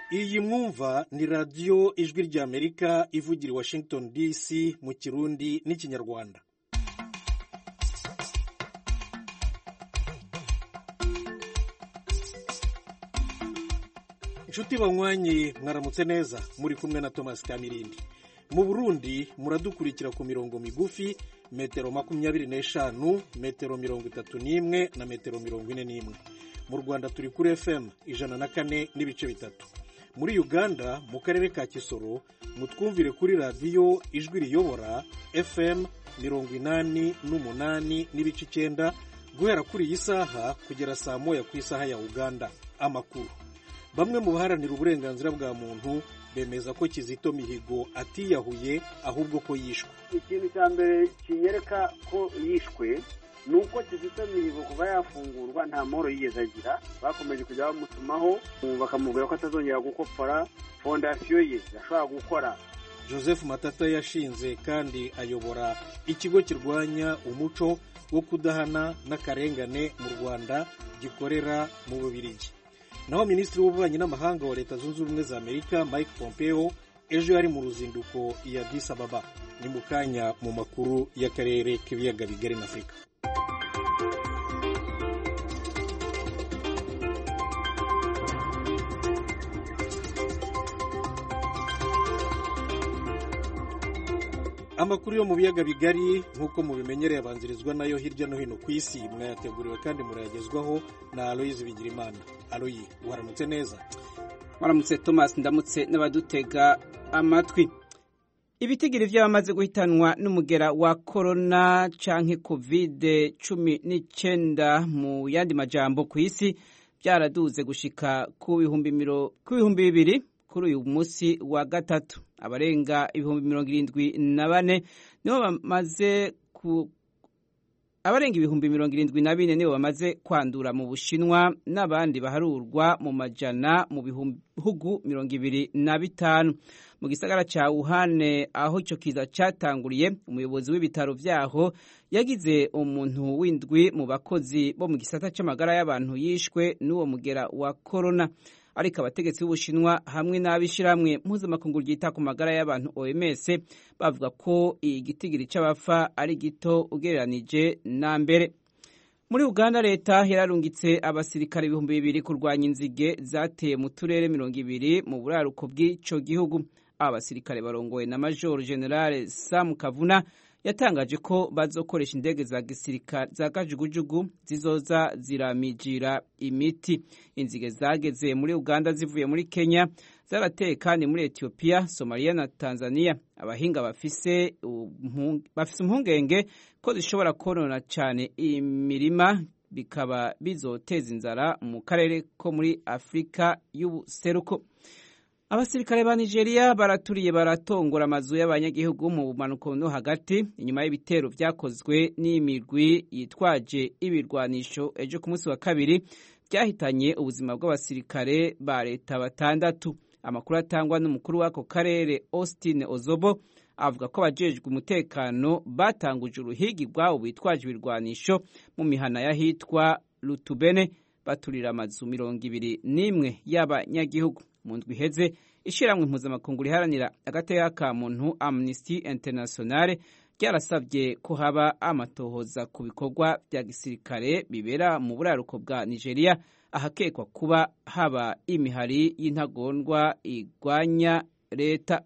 iyi mwumva ni radiyo ijwi ry'Amerika ivugira i Washington DC mu Kirundi n'Ikinyarwanda. Inshuti banywanyi mwaramutse neza, muri kumwe na Thomas Kamirindi. Mu Burundi muradukurikira ku mirongo migufi metero 25, metero 31 na metero 41. Mu Rwanda turi kuri FM 104 n'ibice bitatu. Muri Uganda mu karere ka Kisoro mutwumvire kuri radio ijwi riyobora FM 88 n'ibice 9 guhera kuri iyi saha kugera saa moya ku isaha ya Uganda. Amakuru. Bamwe mu baharanira uburenganzira bwa muntu bemeza ko Kizito Mihigo atiyahuye ahubwo ko yishwe. Ikintu cya mbere kinyereka ko yishwe nuko Kizito Mihigo kuva yafungurwa nta moro yigeze agira, bakomeje kujya bamutumaho bakamubwira ko atazongera gukopfora fondasiyo ye yashobora gukora. Joseph Matata yashinze kandi ayobora ikigo kirwanya umuco wo kudahana n'akarengane mu Rwanda gikorera mu Bubiligi. Naho Minisitiri w'Ububanyi n'Amahanga wa Leta Zunze Ubumwe za Amerika Mike Pompeo ejo yari mu ruzinduko i Addis Ababa. Ni mu kanya mu makuru y'akarere k'ibiyaga bigari na Afurika. Amakuru yo mu biyaga bigari nk'uko mubimenyereye abanzirizwa nayo hirya no hino ku isi, mwayateguriwe kandi murayagezwaho na Aloyizi Bigirimana. Aloyi, waramutse neza? Waramutse Thomas, ndamutse n'abadutega amatwi. Ibitigiri by'abamaze guhitanwa n'umugera wa corona canke COVID-19 mu yandi majambo ku isi byaraduze gushika ku bihumbi 200 kuri uyu munsi wa gatatu. Abarenga 74,000 nibo bamaze abarenga 74,000 nibo bamaze kwandura mu Bushinwa, n'abandi baharurwa mu majana mu bihugu 25. Mu gisagara ca Wuhan aho ico kiza catanguriye, umuyobozi w'ibitaro vyaho yagize umuntu w'indwi mu bakozi bo mu gisata c'amagara y'abantu yishwe n'uwo mugera wa corona. Ariko abategetsi b'Ubushinwa hamwe n'abishiramwe mpuzamakungu ryita ku magara y'abantu OMS bavuga ko igitigiri c'abafa ari gito ugereranije na mbere. Muri Uganda leta yararungitse abasirikare 2,000 kurwanya inzige zateye mu turere 20 mu buraruko bw'ico gihugu. Abasirikare barongowe na Major General Sam Kavuna yatangaje ko bazokoresha indege za gisirikare za kajugujugu zizoza ziramijira imiti. Inzige zageze muri Uganda zivuye muri Kenya, zarateye kandi muri Ethiopia, Somalia na Tanzania. Abahinga bafise impungenge ko zishobora konona cyane imirima, bikaba bizoteza inzara mu karere ko muri Afrika y'ubuseruko. Abasirikare ba Nigeria baraturiye baratongora amazu y'abanyagihugu mu bumanuko no hagati inyuma y'ibitero vyakozwe n'imirwi yitwaje ibirwanisho ejo ku munsi wa kabiri byahitanye ubuzima bw'abasirikare ba leta 6. Amakuru atangwa n'umukuru w'ako karere Austin Ozobo avuga ko abajejwe umutekano batanguje uruhigi rwabo bitwaje ibirwanisho mu mihana yahitwa Lutubene baturira amazu 21 y'abanyagihugu. Mu ndwi iheze ishiramwe mpuzamakungu riharanira agateka ka muntu Amnesty International ryarasabye ko haba amatohoza ku bikorwa bya gisirikare bibera mu buraruko bwa Nigeria ahakekwa kuba haba imihari y'intagondwa igwanya leta.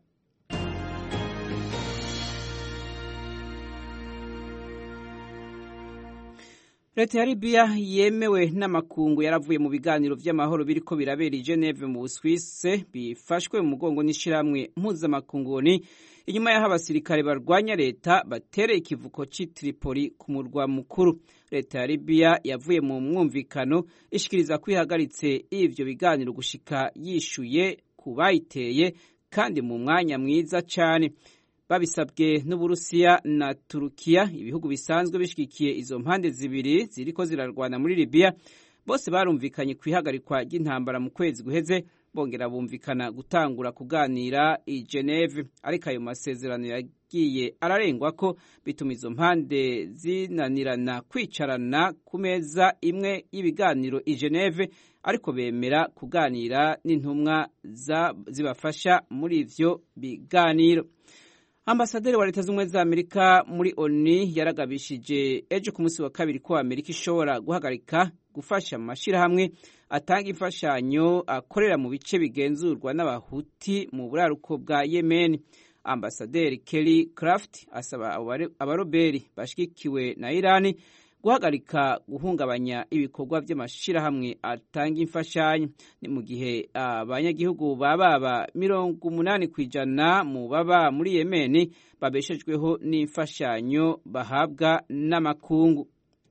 Leta ya Libya yemewe n'amakungu yaravuye mu biganiro vy'amahoro biriko birabera i Geneve mu Busuwise bifashwe mu mugongo n'ishiramwe mpuzamakungu inyuma y'aho abasirikare barwanya leta batereye ikivuko c'i Tripoli ku murwa mukuru. Leta ya Libya yavuye mu mwumvikano ishikiriza kwihagaritse ivyo biganiro gushika yishuye ku bayiteye kandi mu mwanya mwiza cane. Babisabwe n'Uburusiya na Turukiya, ibihugu bisanzwe bishigikiye izo mpande zibiri ziriko zirarwana muri Libya, bose barumvikanye kwihagarikwa ry'intambara mu kwezi guheze, bongera bumvikana gutangura kuganira i Geneve. Ariko ayo masezerano yagiye ararengwa ko bituma izo mpande zinanirana kwicarana ku meza imwe y'ibiganiro i Geneve, ariko bemera kuganira n'intumwa zibafasha muri ivyo biganiro. Ambasaderi wa Leta z'Ubumwe za Amerika muri ONU yaragabishije ejo ku munsi wa kabiri ko Amerika ishobora guhagarika gufasha mu mashirahamwe atanga imfashanyo akorera mu bice bigenzurwa n'abahuti mu buraruko bwa Yemen. Ambasaderi Kelly Craft asaba abaroberi bashigikiwe na Irani guhagarika guhungabanya ibikorwa by'amashirahamwe atanga imfashanyo. Ni mu gihe abanyagihugu baba 80% mu baba muri Yemen babeshejweho n'imfashanyo bahabwa n'amakungu.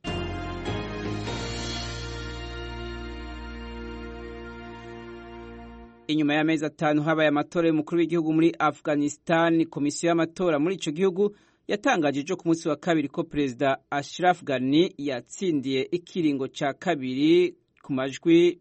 Inyuma y'amezi 5 habaye amatora y'umukuru w'igihugu muri Afghanistan, komisiyo y'amatora muri ico gihugu yatangaje ejo ku munsi wa kabiri ko Perezida Ashraf Ghani yatsindiye ikiringo ca kabiri ku majwi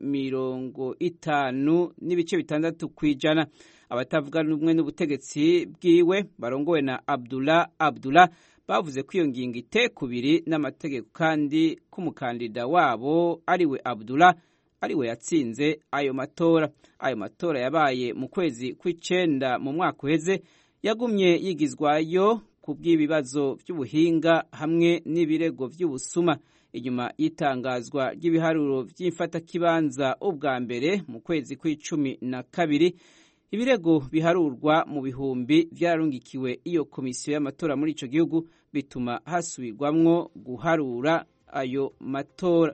50.6 kw'ijana. Abatavuga rumwe n'ubutegetsi bwiwe barongowe na Abdullah bavuze ko iyo ngingo itekubiri n'amategeko kandi k'umukandida wabo ariwe Abdullah ariwe yatsinze ayo matora. Ayo matora yabaye mu kwezi kw'icenda mu mwaka uheze, yagumye yigizwayo kubw'ibibazo by'ubuhinga hamwe n'ibirego by'ubusuma. Inyuma y'itangazwa ry'ibiharuro by'imfatakibanza ubwa mbere mu kwezi kw'icumi-na-kabiri, ibirego biharurwa mu bihumbi vyarungikiwe iyo komisiyo y'amatora muri ico gihugu, bituma hasubirwamwo guharura ayo matora.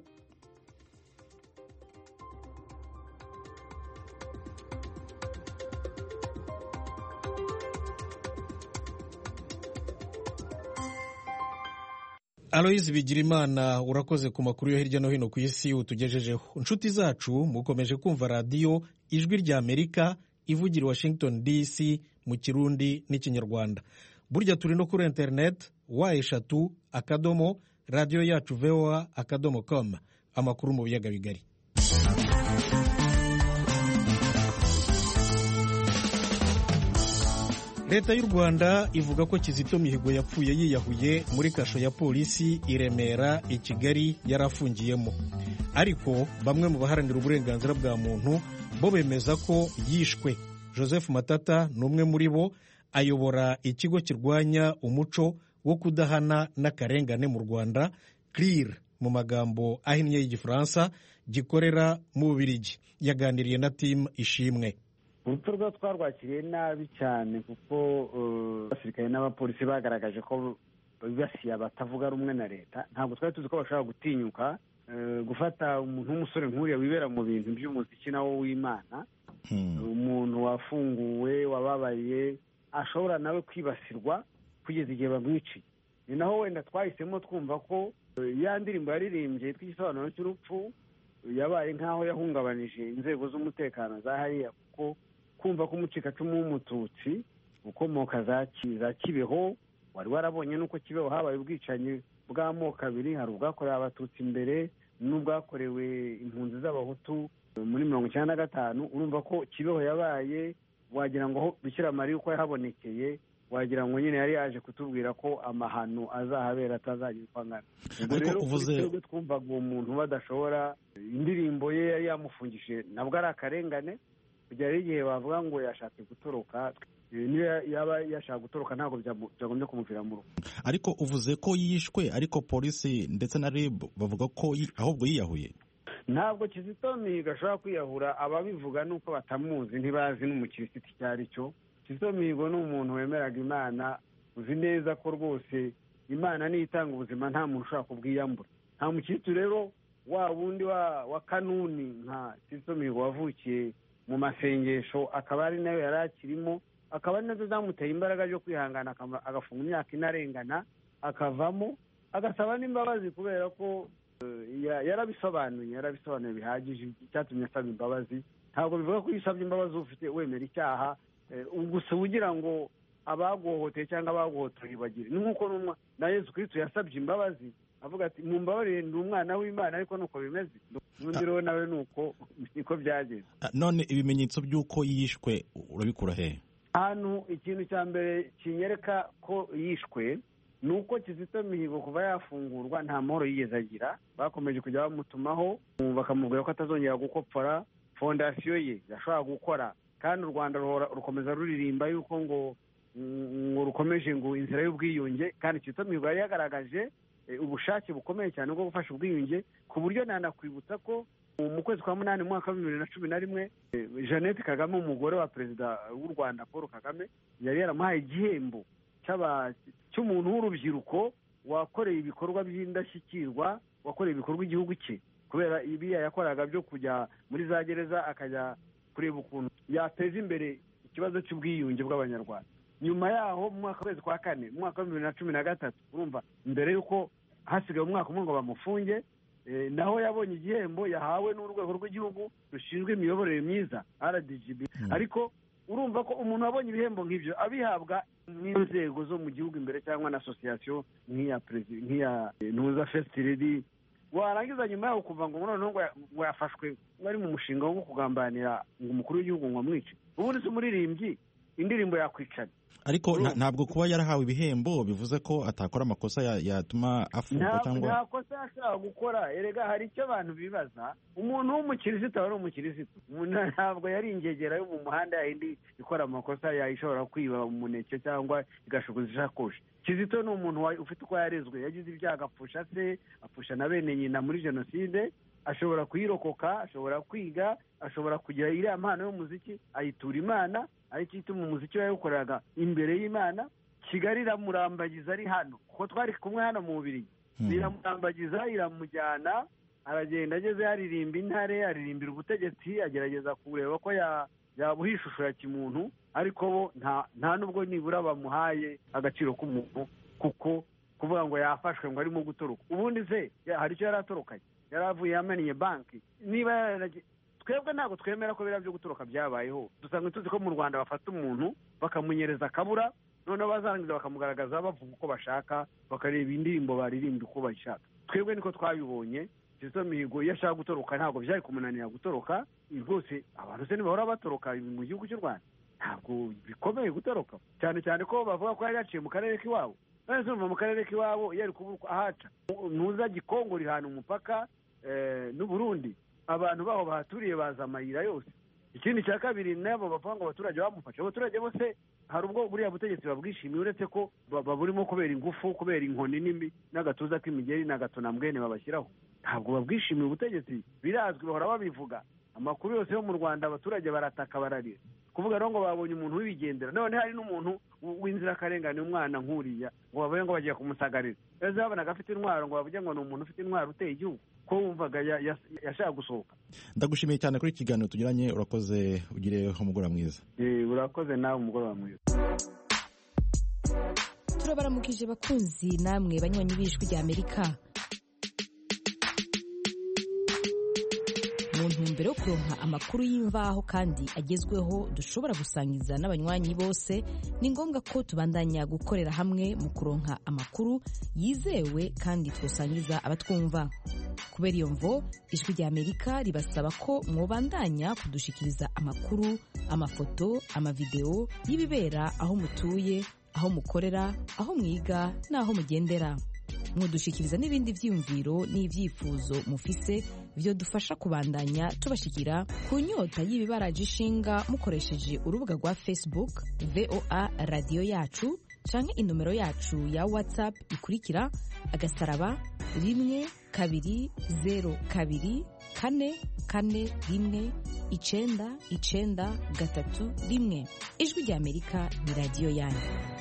Aloise Bigirimana, urakoze ku makuru yo hirya no hino ku isi utugejejeho. Inshuti zacu mukomeje kumva radio Ijwi rya Amerika ivugira Washington DC mu Kirundi n'Ikinyarwanda. Burya turi no kuri internet wa3 radio yacu voa.com. Amakuru mu biyaga bigari. Leta y'u Rwanda ivuga ko Kizito Mihigo yapfuye yiyahuye muri kasho ya polisi i Remera i Kigali yarafungiyemo. Ariko bamwe mu baharanira uburenganzira bwa muntu bo bemeza ko yishwe. Joseph Matata n'umwe muri bo, ayobora ikigo kirwanya umuco wo kudahana n'akarengane mu Rwanda, CLIR mu magambo ahinnye y'Igifaransa, gikorera mu Bubiligi. Yaganiriye na Tim Ishimwe. urupfu rwo twarwakiriye nabi cyane kuko abasirikare n'abapolisi bagaragaje ko bibasiye abatavuga rumwe na leta. Ntabwo twari tuzi ko bashobora gutinyuka gufata umuntu w'umusore nk'uriya wibera mu bintu by'umuziki nawo w'Imana, umuntu wafunguwe wababaye ashobora nawe kwibasirwa kugeza igihe bamwiciye. Ni naho wenda twahisemo twumva ko ya ndirimbo yaririmbye tw'igisobanuro cy'urupfu yabaye nk'aho yahungabanije inzego z'umutekano za hariya, kuko kumva ko umucikacumu w'umututsi ukomoka za Kibeho, wari warabonye nuko Kibeho habaye ubwicanyi bw'amoko abiri, hari ubwakorewe abatutsi imbere n'ubwakorewe impunzi z'abahutu muri 1995. urumva ko Kibeho yabaye, wagira ngo aho Bikira Mariya uko yahabonekeye, wagira ngo nyine yari yaje kutubwira ko amahano azahabera atazagira uko angana. Ubwo rero twebwe twumvaga uwo muntu badashobora, indirimbo ye yari yamufungishije, nabwo ari akarengane. Kugera igihe bavuga ngo yashatse gutoroka, niyo yaba yashaka gutoroka ntabwo byagombye kumuvira mu rugo. Ariko uvuze ko yishwe, ariko polisi ndetse na RIB bavuga ko ahubwo yiyahuye. Ntabwo Kizito Mihigo ashobora kwiyahura, ababivuga nuko batamuzi, ntibazi n'umukirisitu icyo ari cyo. Kizito Mihigo ni umuntu wemeraga Imana, uzi neza ko rwose Imana niyo itanga ubuzima, nta muntu ushobora kubwiyambura. Nta mukirisitu rero wa wundi wa kanuni nka Kizito Mihigo wavukiye mu masengesho, akaba ari nayo yari akirimo, akaba ari nazo zamuteye imbaraga zo kwihangana agafunga imyaka inarengana, akavamo agasaba n'imbabazi, kubera ko yarabisobanuye bihagije icyatumye asaba imbabazi. Ntabwo bivuga ko yisabye imbabazi ufite wemera icyaha gusa ugira ngo abaguhohoteye cyangwa abaguhotoye bagire. Ni nk'uko na Yesu Kristo yasabye imbabazi avuga ati mumbabarire ndi umwana w'Imana, ariko nuko bimeze. N'undi rero nawe niko byageze. None ibimenyetso by'uko yishwe urabikura he? ahantu ikintu cya mbere kinyereka ko yishwe ni uko Kizito Mihigo kuva yafungurwa nta mahoro yigeze agira. Bakomeje kujya bamutumaho bakamubwira ko atazongera gukopfora fondasiyo ye yashobora gukora, kandi u Rwanda rukomeza ruririmba yuko ngo rukomeje ngo inzira y'ubwiyunge, kandi Kizito Mihigo yari yagaragaje ubushake bukomeye cyane bwo gufasha ubwiyunge, ku buryo nanakwibutsa ko mu kwezi kwa munani mu mwaka wa 2011 Jeannette Kagame, umugore wa perezida w'u Rwanda Paul Kagame, yari yaramuhaye igihembo cy'umuntu w'urubyiruko wakoreye ibikorwa by'indashyikirwa, wakoreye ibikorwa igihugu cye, kubera ibiya yakoraga byo kujya muri za gereza akajya kureba ukuntu yateza imbere ikibazo cy'ubwiyunge bw'abanyarwanda. Nyuma yaho mu mwaka w'ukwezi kwa kane mu mwaka wa 2013, urumva mbere yuko hasigaye umwaka umwe ngo bamufunge, naho yabonye igihembo yahawe n'urwego rw'igihugu rushinzwe imiyoborere myiza RDGB. Ariko urumva ko umuntu wabonye ibihembo nk'ibyo abihabwa n'inzego zo mu gihugu imbere cyangwa na association nk'iya Ntuza First Lady, warangiza nyuma yaho kuva ngo noneho ngo yafashwe bari mu mushinga wo kugambanira ngo umukuru w'igihugu ngo amwice. Ubundi si umuririmbyi indirimbo yakwicana. Ariko ntabwo kuba yarahawe ibihembo bivuze ko atakora amakosa yatuma afungwa cyangwa nta kosa yashaka gukora. Erega hari icyo abantu bibaza, umuntu w'umukirisitu aba ari umukirisitu, ntabwo yari ingegera yo mu muhanda yindi ikora amakosa yayishobora kwiba umuneke cyangwa igashuguza ishakoshi. Kizito ni umuntu ufite uko yarezwe, yagize ibyaha agapfusha se, apfusha na bene nyina muri jenoside, ashobora kuyirokoka, ashobora kwiga, ashobora kugira iriya mpano y'umuziki ayitura Imana, ariko ituma umuziki yawukoraga imbere y'Imana. Kigali iramurambagiza ari hano, kuko twari kumwe hano mu Bubiligi, iramurambagiza iramujyana, aragenda ageze yaririmba intare, aririmbira ubutegetsi, agerageza kureba ko yabuha ishusho ya kimuntu, ariko bo nta nubwo nibura bamuhaye agaciro k'umuntu, kuko kuvuga ngo yafashwe ngo arimo gutoroka. Ubundi se hari icyo yari atorokanye? Yari avuye yamennye banki. Niba twebwe ntabwo twemera ko biriya byo gutoroka byabayeho. Dusanga tuzi ko mu Rwanda bafata umuntu bakamunyereza akabura, noneho bazarangiza bakamugaragaza bavuga uko bashaka, bakareba indirimbo baririmba uko bashaka. Twebwe niko twabibonye. Kizito Mihigo iyo ashaka gutoroka ntabwo byari kumunanira gutoroka. Rwose abantu se ntibahora batoroka mu gihugu cy'u Rwanda, ntabwo bikomeye gutoroka, cyane cyane ko bavuga ko yari yaciye mu karere k'iwabo. None se mu karere k'iwabo yari kubuka ahaca Ntuza Gikongoro ihana umupaka n'u Burundi, abantu baho bahaturiye baza amayira yose. Ikindi cya kabiri, nabo bavuga ngo abaturage bamufashe. Abaturage bose hari ubwo buriya butegetsi babwishimiye, uretse ko baburimo kubera ingufu, kubera inkoni n'imbi n'agatuza k'imigeri n'agatonambwene babashyiraho. Ntabwo babwishimiye ubutegetsi, birazwi, bahora babivuga. Amakuru yose yo mu Rwanda abaturage barataka bararira, kuvuga rero ngo babonye umuntu w'ibigendera. None hari n'umuntu w'inzirakarengane, umwana nk'uriya, ngo bavuye ngo bagiye kumusagarira. Ejo babonaga afite intwaro, ngo bavuge ngo ni umuntu ufite intwaro uteye igihugu, ko wumvaga yashaka gusohoka. Ndagushimiye cyane kuri iki kiganiro tugiranye, urakoze, ugire umugoroba mwiza. Urakoze nawe, umugoroba mwiza. Turabaramukije bakunzi namwe banywanyi b'Ijwi ry'Amerika. Mu ntumbero yo kuronka amakuru y'imvaho kandi agezweho dushobora gusangiza n'abanywanyi bose, ni ngombwa ko tubandanya gukorera hamwe mu kuronka amakuru yizewe kandi twosangiza abatwumva. Kubera iyo mvo, Ijwi ry'Amerika ribasaba ko mwobandanya kudushikiriza amakuru, amafoto, amavideo y'ibibera aho mutuye, aho mukorera, aho mwiga n'aho mugendera. Mudushikiriza n'ibindi vyiyumviro n'ivyifuzo mufise byo dufasha kubandanya tubashikira ku nyota y'ibibaraje ishinga mukoresheje urubuga rwa Facebook VOA Radio Yacu, canke inomero yacu ya WhatsApp ikurikira *1kabiri 02 Ijwi ry'Amerika ni radio yanyu.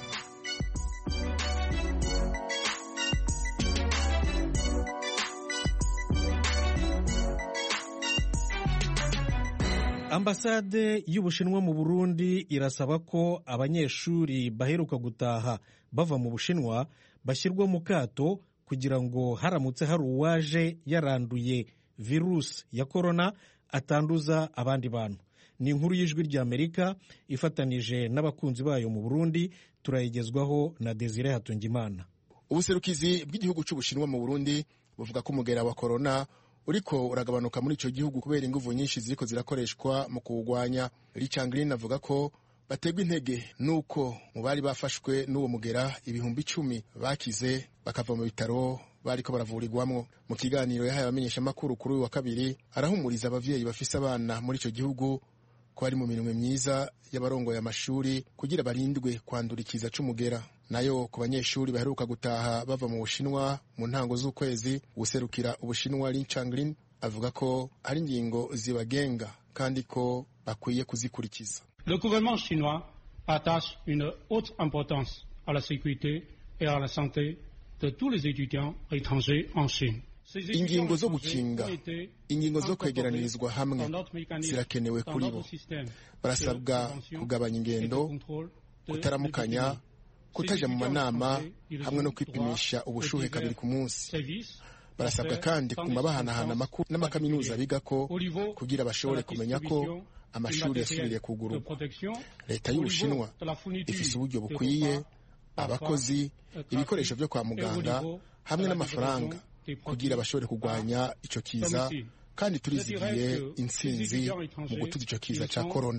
Ambasade y'Ubushinwa mu Burundi irasaba ko abanyeshuri baheruka gutaha bava mu Bushinwa bashyirwa mu kato kugira ngo haramutse hari uwaje yaranduye virusi ya korona atanduza abandi bantu. Ni inkuru y'Ijwi ry'Amerika ifatanije n'abakunzi bayo mu Burundi, turayigezwaho na Desire Hatungimana. Ubuserukizi bw'igihugu cy'Ubushinwa mu Burundi buvuga ko umugera wa korona uriko uragabanuka muri ico gihugu kubera inguvu nyinshi ziriko zirakoreshwa mu kuwugwanya. Richard Green avuga ko bategwa intege nuko mu bari bafashwe n'uwo mugera ibihumbi 10 bakize bakava mu bitaro bariko baravurirwamwo. Mu kiganiro yahaye abamenyeshamakuru kuri uyu wa kabiri, arahumuriza abavyeyi bafise abana muri ico gihugu ko ari mu mirimo myiza y'abarongoye amashuri kugira barindwe kwandurikiza c'umugera. Nayo ku banyeshuri baheruka gutaha bava mu Bushinwa mu ntango z'ukwezi, guserukira Ubushinwa Lin Changlin avuga ko hari ingingo zibagenga kandi ko bakwiye kuzikurikiza. Le gouvernement chinois attache une haute importance à la sécurité et à la santé de tous les étudiants étrangers en Chine. Ingingo zo gukinga, ingingo zo kwegeranirizwa hamwe zirakenewe kuri bo. Barasabwa kugabanya ingendo, kutaramukanya, kutaja mu manama hamwe no kwipimisha ubushuhe kabiri ku munsi. Barasabwa kandi kumabahanahana amakuru n'amakaminuza bigako kugira bashobore kumenya ko amashuri yasubiriye kugururwa. Leta y'Ubushinwa ifise uburyo bukwiye, abakozi, ibikoresho byo kwa muganga hamwe n'amafaranga kugira bashobore kurwanya ico kiza, kandi turizigiye intsinzi mu gutuza ico kiza ca corona.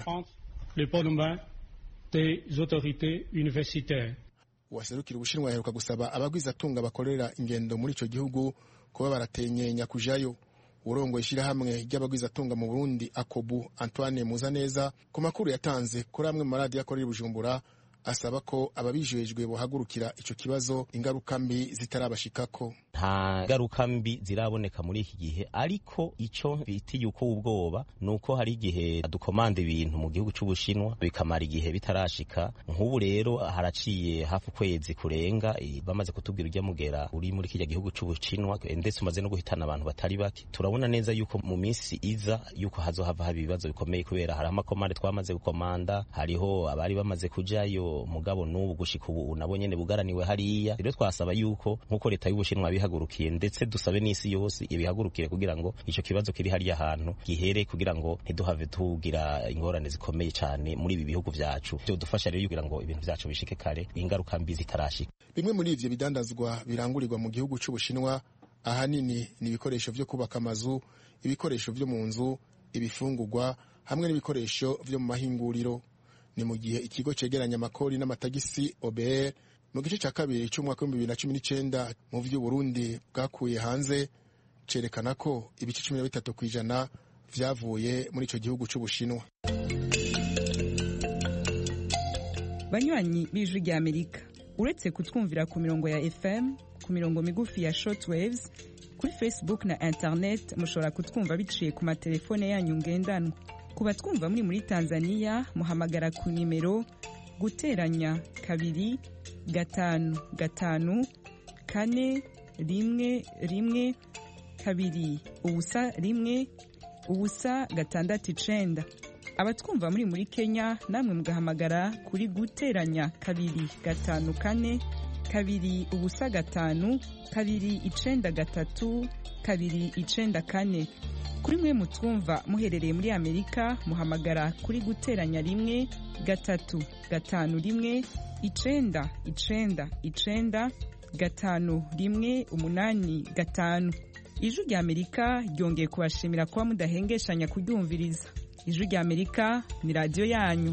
Uwaserukira Ubushinwa yaheruka gusaba abagwizatunga bakorera ingendo muri ico gihugu kuba baratenyenya kujayo. Urongoye ishirahamwe ry'abagwizatunga mu Burundi Akobu Antoine Muzaneza ku makuru yatanze kuri amwe mu maradiyo akorera i Bujumbura asaba ko ababijejwe bohagurukira ico kibazo, ingaruka mbi zitarabashikako. Nta ngaruka mbi ziraboneka muri iki gihe, ariko ico bitiye uko ubwoba nuko hari igihe dukomanda ibintu mu gihugu c'Ubushinwa bikamara igihe bitarashika. Nk'ubu rero haraciye hafi ukwezi kurenga bamaze kutubwira urya mugera uri muri kijya gihugu c'Ubushinwa, ndetse umaze no guhitana abantu batari bake. Turabona neza yuko mu minsi iza yuko hazohava haba ibibazo bikomeye, kubera hari amakomande twamaze gukomanda, hariho abari bamaze kujayo mugabo n'ubu gushika ubu nabo nyene bugaraniwe hariya. Rero twasaba yuko nkuko leta y'Ubushinwa bihagurukiye, ndetse dusabe n'isi yose ibihagurukire kugira ngo ico kibazo kiri hariya hantu gihere, kugira ngo ntiduhave tugira ingorane zikomeye cyane muri ibi bihugu vyacu. Byo dufasha rero kugira ngo ibintu vyacu bishike kare, ingaruka mbi zitarashika. Bimwe muri ivyo bidandazwa birangurirwa mu gihugu c'Ubushinwa ahanini ni ibikoresho vyo kubaka amazu, ibikoresho vyo mu nzu, ibifungurwa hamwe n'ibikoresho vyo mu mahinguriro. Ni mu gihe ikigo cegeranya amakori n'amatagisi OBR mu gice ca kabiri c'umwaka wa 2019 mu vyo Burundi bwakuye hanze cerekana ko ibice 13% vyavuye muri ico gihugu c'Ubushinwa. Banywanyi b'Ijwi rya Amerika, uretse kutwumvira ku mirongo ya FM, ku mirongo migufi ya shortwaves, kuri Facebook na internet mushobora kutwumva biciye ku matelefone yanyu ngendanwa. Kuba twumva muri Tanzania muhamagara ku nimero guteranya 2 5 5 4 1 1 2 ubusa 1 ubusa 6 abatwumva muri Kenya namwe mugahamagara kuri guteranya 2 5 4 2 ubusa 5 2 93 2 94. Kuri mwe mutwumva muherereye muri Amerika muhamagara kuri guteranya 1 3 5 1 9 9 9 5 1 8 5. Ijwi rya Amerika ryongeye kubashimira kuba mudahengeshanya kuryumviriza. Ijwi rya Amerika ni radio yanyu.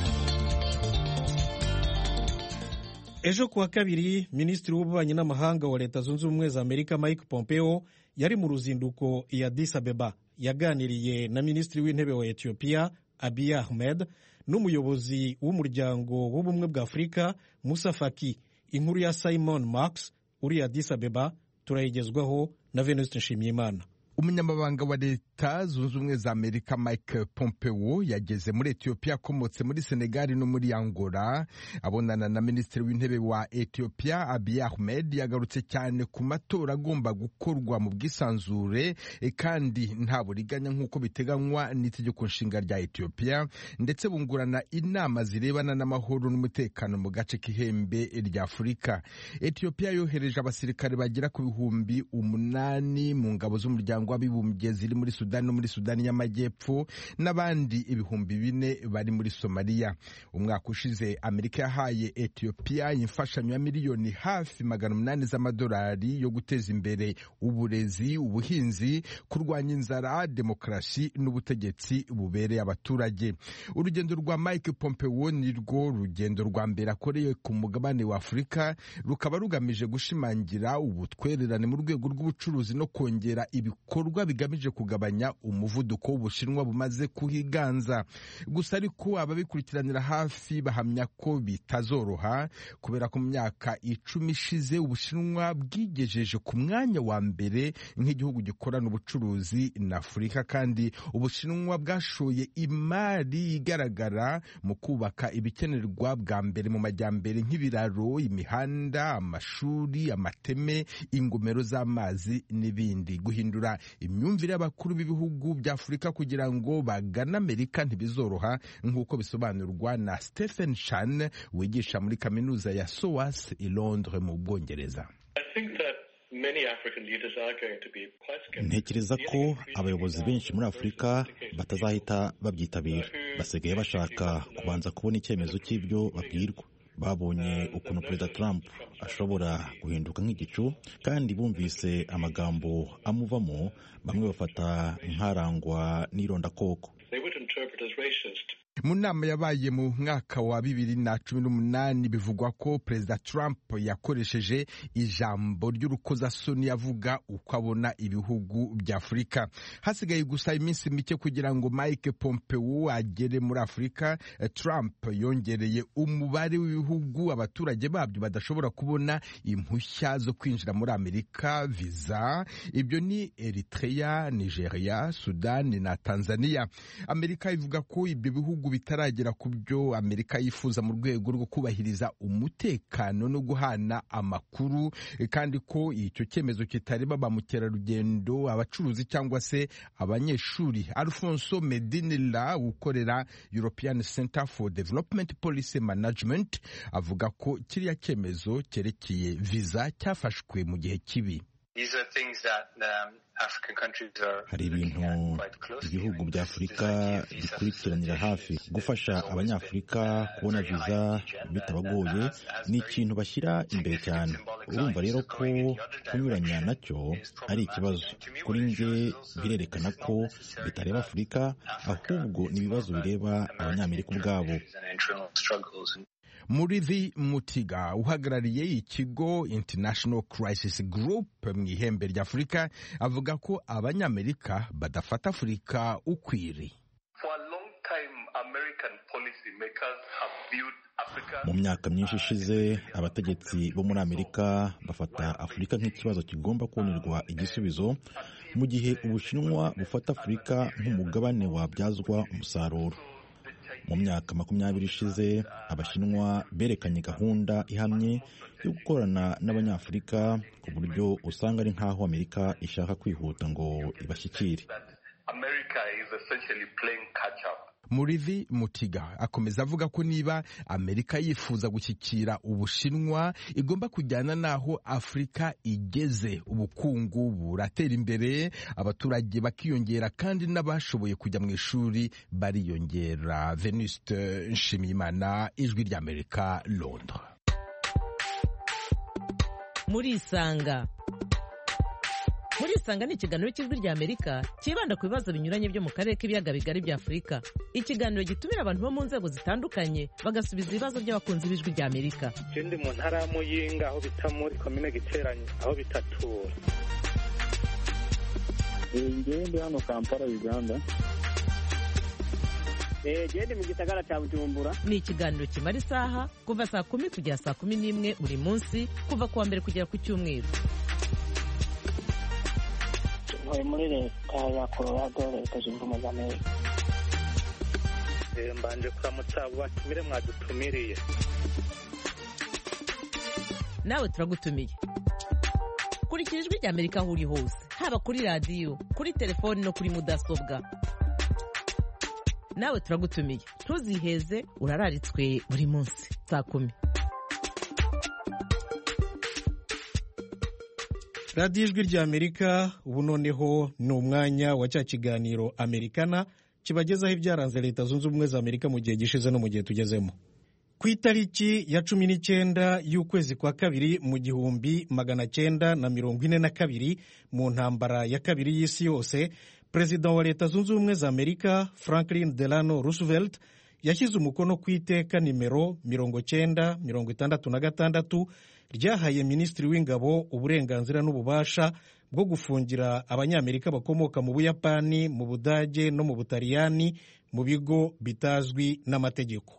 Ejo kuwa kabiri, Minisitiri w'Ububanyi n'Amahanga wa Leta Zunze Ubumwe za Amerika Mike Pompeo yari mu ruzinduko i Addis Abeba. Yaganiriye na Minisitiri w'Intebe wa Ethiopia Abiy Ahmed n'umuyobozi w'umuryango w'ubumwe bwa Afurika Musa Faki. Inkuru ya Simon Marks uri Addis Abeba turayigezwaho na Venuste Nshimiyimana. Umunyamabanga wa Leta Zunze Ubumwe za Amerika Mike Pompeo yageze muri Ethiopia akomotse muri Senegal no muri Angola. Abonana na Minisitiri w'Intebe wa Ethiopia Abiy Ahmed yagarutse cyane ku matora agomba gukorwa mu bwisanzure kandi nta buriganya nk'uko biteganywa n'itegeko nshinga rya Ethiopia, ndetse bungurana inama zirebana n'amahoro n'umutekano mu gace k'ihembe rya Afurika. Ethiopia yohereje abasirikare bagera ku 8,000 mu ngabo z'umuryango w'umuryango w'abibumbye ziri muri Sudani no muri Sudani y'Amajyepfo n'abandi 4,000 bari muri Somalia. Umwaka ushize Amerika yahaye Ethiopia imfashanyo ya miliyoni hafi 800 z'amadolari yo guteza imbere uburezi, ubuhinzi, kurwanya inzara, demokarasi n'ubutegetsi bubereye abaturage. Urugendo rwa Mike Pompeo ni rwo rugendo rwa mbere akoreye ku mugabane wa Afurika, rukaba rugamije gushimangira ubutwererane mu rwego rw'ubucuruzi no kongera ibikorwa bigamije kugabanya umuvuduko w'Ubushinwa bumaze kuhiganza. Gusa ariko ababikurikiranira hafi bahamya ko bitazoroha kubera ko mu myaka 10 ishize Ubushinwa bwigejeje ku mwanya wa mbere nk'igihugu gikorana ubucuruzi na Afurika, kandi Ubushinwa bwashoye imari igaragara mu kubaka ibikenerwa bwa mbere mu majyambere nk'ibiraro, imihanda, amashuri, amateme, ingomero z'amazi n'ibindi. Guhindura imyumvire y'abakuru b'ibihugu bya Afurika kugira ngo bagane Amerika ntibizoroha nk'uko bisobanurwa na Stephen Chan wigisha muri kaminuza ya SOAS i Londres mu Bwongereza. Ntekereza ko abayobozi benshi muri Afurika batazahita babyitabira. Basigaye bashaka kubanza kubona icyemezo cy'ibyo babwirwa. Babonye ukuntu Perezida Trump ashobora guhinduka nk'igicu, kandi bumvise amagambo amuvamo, bamwe bafata nk'arangwa n'irondakoko. Mu nama yabaye mu mwaka wa 2018 bivugwa ko Perezida Trump yakoresheje ijambo ry'urukozasoni yavuga uko abona ibihugu bya Afurika. Hasigaye gusa iminsi mike kugira ngo Mike Pompeo agere muri Afurika, Trump yongereye umubare w'ibihugu abaturage babyo badashobora kubona impushya zo kwinjira muri Amerika, visa. Ibyo ni Eritrea, Nigeria, Sudan na Tanzania. Amerika ivuga ko ibyo bihugu bitaragera ku byo Amerika yifuza mu rwego rwo kubahiriza umutekano no guhana amakuru, kandi ko icyo cyemezo kitareba ba mukerarugendo, abacuruzi cyangwa se abanyeshuri. Alfonso Medinilla ukorera European Center for Development Policy Management avuga ko kiriya cyemezo cyerekeye visa cyafashwe mu gihe kibi. Hari ibintu ibihugu bya Afurika bikurikiranira hafi. Gufasha abanyafurika kubona viza bitabagoye ni ikintu bashyira imbere cyane. Urumva rero ko kunyuranya nacyo ari ikibazo. Kuri nge birerekana ko bitareba Afurika, ahubwo ni ibibazo bireba abanyamerika ubwabo. Murithi Mutiga uhagarariye ikigo International Crisis Group mu ihembe rya Afurika avuga ko abanyamerika badafata Afurika ukwiri. Mu myaka myinshi ishize abategetsi bo muri Amerika bafata Afurika nk'ikibazo kigomba kubonerwa igisubizo, mu gihe Ubushinwa bufata Afurika nk'umugabane wabyazwa umusaruro. Mu myaka 20 ishize Abashinwa berekanye gahunda ihamye yo gukorana n'Abanyafurika ku buryo usanga ari nk'aho Amerika ishaka kwihuta ngo ibashyikire. Murithi Mutiga akomeza avuga ko niba Amerika yifuza gushyikira Ubushinwa igomba kujyana naho Afurika igeze. Ubukungu buratera imbere, abaturage bakiyongera, kandi n'abashoboye kujya mu ishuri bariyongera. Venuste Nshimiyimana, Ijwi ry'Amerika, Londres. Murisanga ni ikiganiro cy'Ijwi ry'Amerika kibanda ku bibazo binyuranye byo mu karere k'ibiyaga bigari bya Afurika. Ikiganiro gitumira abantu bo mu nzego zitandukanye bagasubiza ibibazo by'abakunzi b'Ijwi ry'Amerika. Ndi mu ntara ya Muyinga aho bita muri komine Giteranye aho bitatura. Ndi hano Kampala, Uganda. Ndi mu gisagara cya Bujumbura. Ni ikiganiro kimara isaha kuva saa 10 kugera saa 11 buri munsi, kuva kuwa mbere kugera ku Cyumweru. Muri leta ya Colorado, Leta Zunze Ubumwe za Amerika. Mbanje kuramutsa batumire mwadutumiriye. Nawe turagutumiye. Kurikira Ijwi ry'Amerika aho uri hose, haba kuri radiyo, kuri telefoni no kuri mudasobwa. Nawe turagutumiye. Ntuziheze, urararitswe buri munsi saa 10. radiyo ijwi ry'amerika ubu noneho ni umwanya wa cya kiganiro amerikana kibagezaho ibyaranze leta zunze ubumwe za amerika mu gihe gishize no mu gihe tugezemo. Ku itariki ya 19 y'ukwezi kwa kabiri mu 1942 mu ntambara ya kabiri y'isi yose, perezida wa leta zunze ubumwe za amerika Franklin Delano Roosevelt yashyize umukono ku iteka nimero 966 ryahaye minisitiri w'ingabo uburenganzira n'ububasha bwo gufungira abanyamerika bakomoka mu Buyapani, mu Budage no mu Butaliyani mu bigo bitazwi n'amategeko.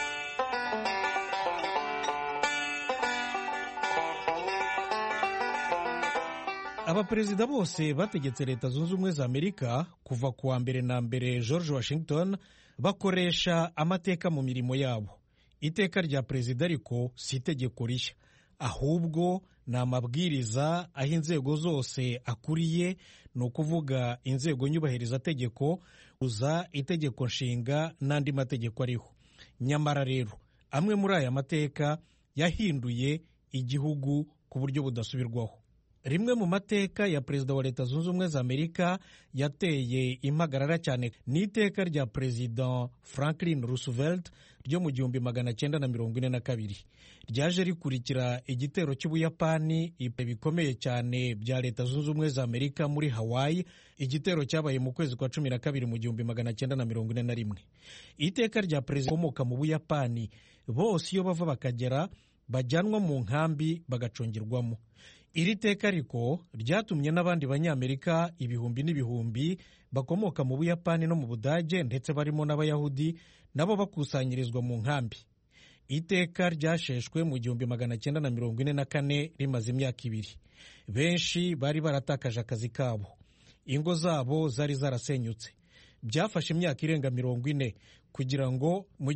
Abaperezida bose bategetse leta zunze ubumwe za amerika kuva ku wa mbere na mbere George Washington bakoresha amateka mu mirimo yabo. Iteka rya perezida ariko si itegeko rishya, ahubwo ni amabwiriza aho inzego zose akuriye, ni ukuvuga inzego nyubahirizategeko, uza itegeko nshinga n'andi mategeko ariho. Nyamara rero amwe muri aya mateka yahinduye igihugu ku buryo budasubirwaho. Rimwe mu mateka ya perezida wa leta zunze ubumwe za amerika yateye impagarara cyane ni iteka rya perezida Franklin Roosevelt ryo mu 1942. Ryaje rikurikira igitero cy'Ubuyapani bikomeye cyane bya leta zunze ubumwe za amerika muri Hawaii, igitero cyabaye mu kwezi kwa 12 mu 1941. Iteka rya perezida ukomoka mu Buyapani bose iyo bava bakagera bajyanwa mu nkambi bagacungirwamo. Iri teka ariko ryatumye n'abandi banyamerika ibihumbi n'ibihumbi bakomoka mu Buyapani no mu Budage ndetse barimo n'Abayahudi nabo bakusanyirizwa mu nkambi. Iteka ryasheshwe mu 1944 rimaze imyaka 2. Benshi bari baratakaje akazi kabo, ingo zabo zari zarasenyutse. Byafashe imyaka irenga 40 kugira ngo mu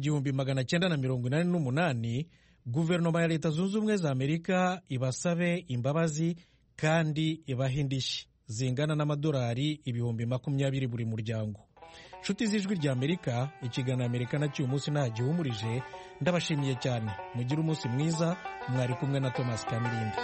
1988 guverinoma ya leta zunze ubumwe za amerika ibasabe imbabazi kandi ibahe indishyi zingana n'amadolari 20,000 buri muryango. Nshuti z'ijwi rya Amerika, ikiganiro Amerikana cy'uyu munsi ntagihumurije. Ndabashimiye cyane, mugire umunsi mwiza. Mwari kumwe na Thomas Kamirindi.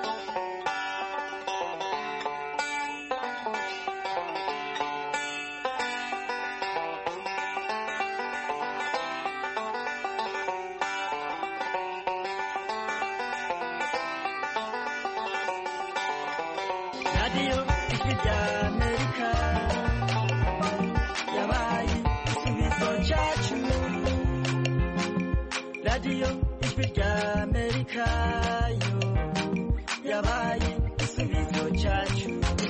radiyo ijwi rya amerika yabaye igisubizo cyacu. radiyo ijwi rya amerika yo yabaye igisubizo cyacu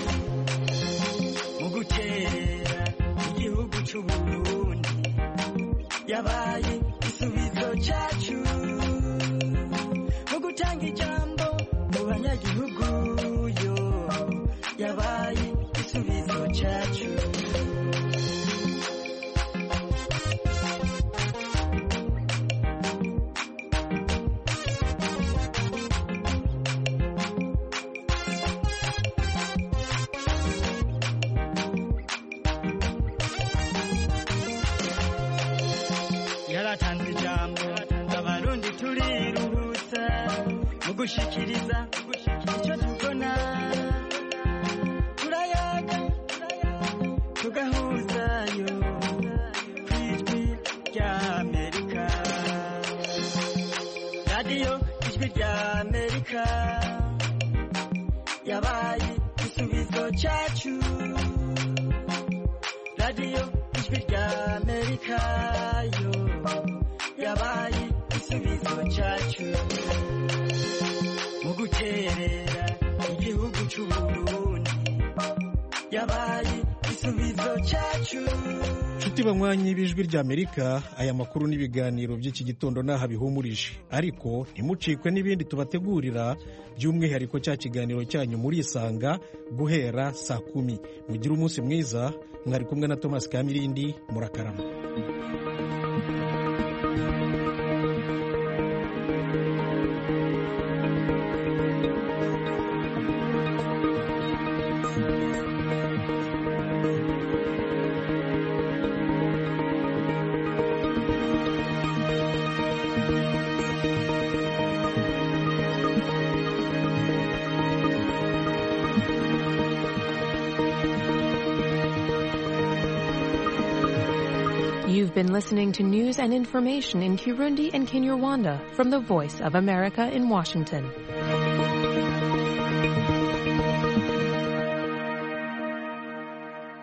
mu guterera igihugu cy'u Burundi. yabaye igisubizo cyacu mu gutanga ijambo mu banyagihugu yo yabaye igisubizo cyacu. yaratanze ijambo abarundi turiruhutsa mu gushikiriza icyo tubona. turayaga tugahuzayo ku ijwi rya amerika. radiyo ijwi rya amerika yabaye igisubizo cyacu. radiyo ijwi rya amerika yo yabaye igisubizo cyacu mu guterera igihugu cy'u Burundi. yabaye igisubizo cyacu. Nshuti banywanyi b'ijwi rya Amerika, aya makuru n'ibiganiro by'iki gitondo naha bihumurije, ariko ntimucikwe n'ibindi tubategurira, by'umwihariko cya kiganiro cyanyu muri Isanga guhera saa 10. Mugire umunsi mwiza. Mwari kumwe na Thomas Kamirindi. Murakarama. You've been listening to news and information in Kirundi and Kinyarwanda from the Voice of America in Washington.